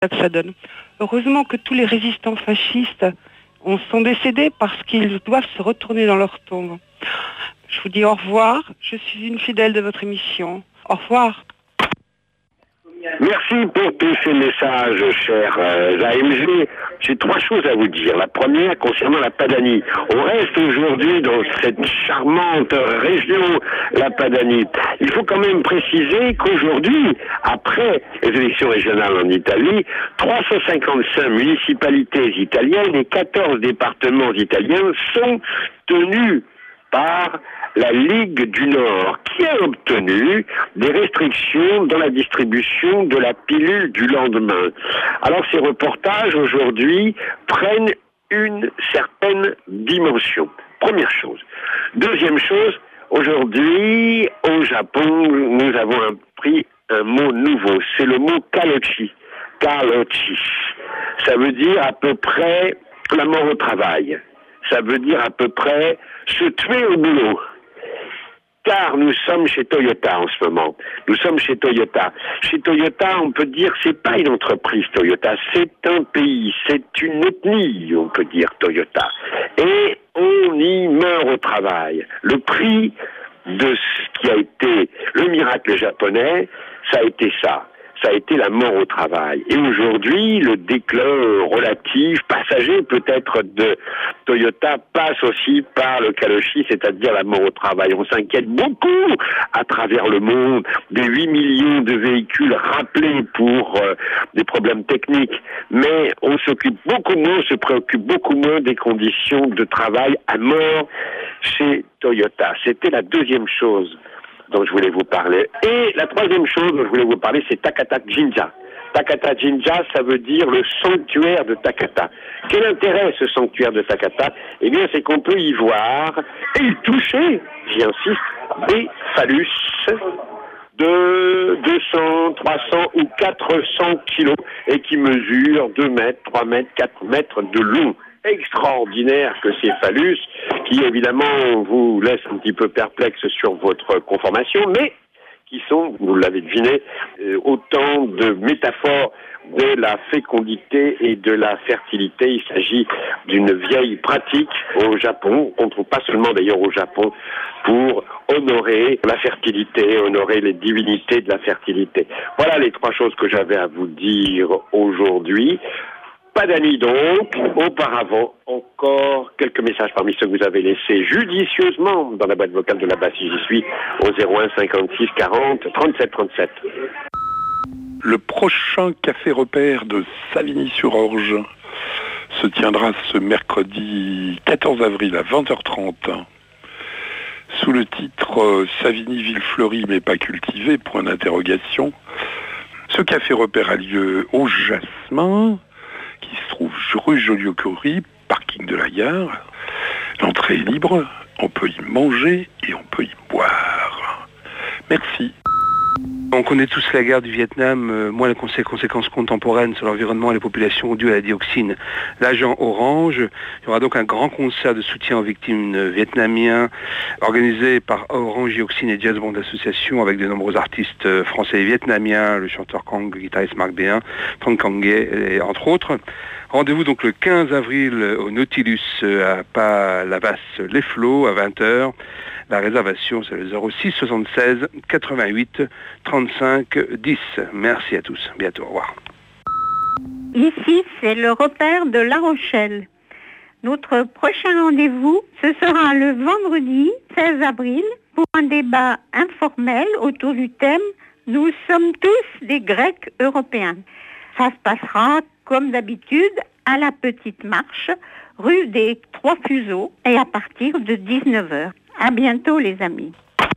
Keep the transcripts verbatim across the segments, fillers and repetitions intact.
que ça donne. Heureusement que tous les résistants fascistes ont, sont décédés parce qu'ils doivent se retourner dans leur tombe. Je vous dis au revoir, je suis une fidèle de votre émission. Au revoir. Merci pour tous ces messages, chers euh, A M G. J'ai trois choses à vous dire. La première, concernant la Padanie. On reste aujourd'hui dans cette charmante région, la Padanie. Il faut quand même préciser qu'aujourd'hui, après les élections régionales en Italie, trois cent cinquante-cinq municipalités italiennes et quatorze départements italiens sont tenus par la Ligue du Nord, qui a obtenu des restrictions dans la distribution de la pilule du lendemain. Alors ces reportages aujourd'hui prennent une certaine dimension. Première chose. Deuxième chose, aujourd'hui, au Japon, nous avons appris un mot nouveau. C'est le mot kalochi. Kalochi. Ça veut dire à peu près la mort au travail. Ça veut dire à peu près se tuer au boulot. Car nous sommes chez Toyota en ce moment. Nous sommes chez Toyota. Chez Toyota, on peut dire, c'est pas une entreprise Toyota, c'est un pays, c'est une ethnie, on peut dire Toyota. Et on y meurt au travail. Le prix de ce qui a été le miracle japonais, ça a été ça. Ça a été la mort au travail. Et aujourd'hui, le déclin relatif, passager peut-être de Toyota, passe aussi par le kalochi, c'est-à-dire la mort au travail. On s'inquiète beaucoup à travers le monde des huit millions de véhicules rappelés pour euh, des problèmes techniques. Mais on s'occupe beaucoup moins, on se préoccupe beaucoup moins des conditions de travail à mort chez Toyota. C'était la deuxième chose dont je voulais vous parler. Et la troisième chose dont je voulais vous parler, c'est Takata Jinja. Takata Jinja, ça veut dire le sanctuaire de Takata. Quel intérêt ce sanctuaire de Takata? Eh bien, c'est qu'on peut y voir et y toucher, j'y insiste, des phallus de deux cents, trois cents ou quatre cents kilos et qui mesurent deux mètres, trois mètres, quatre mètres de long. Extraordinaire que ces phallus, qui évidemment vous laissent un petit peu perplexe sur votre conformation, mais qui sont, vous l'avez deviné, euh, autant de métaphores de la fécondité et de la fertilité. Il s'agit d'une vieille pratique au Japon, qu'on ne trouve pas seulement d'ailleurs au Japon, pour honorer la fertilité, honorer les divinités de la fertilité. Voilà les trois choses que j'avais à vous dire aujourd'hui. Padanie donc. Auparavant, encore quelques messages parmi ceux que vous avez laissés judicieusement dans la boîte vocale de la basse si j'y suis au zéro un cinquante-six quarante trente-sept trente-sept. Le prochain café repère de Savigny-sur-Orge se tiendra ce mercredi quatorze avril à vingt heures trente sous le titre Savigny ville fleurie mais pas cultivée, point d'interrogation. Ce café repère a lieu au Jasmin, qui se trouve rue Joliot-Curie, parking de la gare. L'entrée est libre, on peut y manger et on peut y boire. Merci. On connaît tous la guerre du Vietnam, euh, moins les conséquences contemporaines sur l'environnement et les populations dues à la dioxine. L'agent Orange, il y aura donc un grand concert de soutien aux victimes vietnamiens organisé par Orange Dioxine et Jazz Band Association avec de nombreux artistes français et vietnamiens, le chanteur Kang, le guitariste Marc Béin, Trang Cang et entre autres. Rendez-vous donc le quinze avril au Nautilus à Pas-la-Vasse-les Flots à vingt heures. La réservation, c'est le zéro six soixante-seize quatre-vingt-huit trente-cinq dix. Merci à tous. Bientôt. Au revoir. Ici, c'est le repère de La Rochelle. Notre prochain rendez-vous, ce sera le vendredi seize avril pour un débat informel autour du thème « Nous sommes tous des Grecs européens ». Ça se passera, comme d'habitude, à la Petite Marche, rue des Trois Fuseaux, et à partir de dix-neuf heures. À bientôt les amis.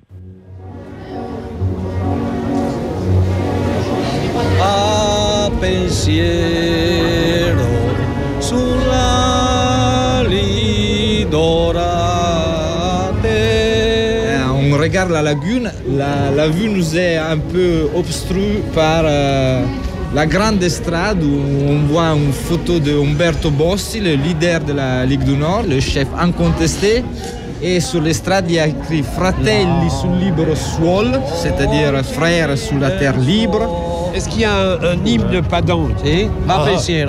A pensiero sulla lidorate. On regarde la lagune, la, la vue nous est un peu obstrue par euh, la grande estrade où on voit une photo de Umberto Bossi, le leader de la Ligue du Nord, le chef incontesté. Et sur l'estrade, il y a écrit Fratelli sul libero suolo, c'est-à-dire frères sous la terre libre. Est-ce qu'il y a un, un hymne padant, tu sais? Va pensiero.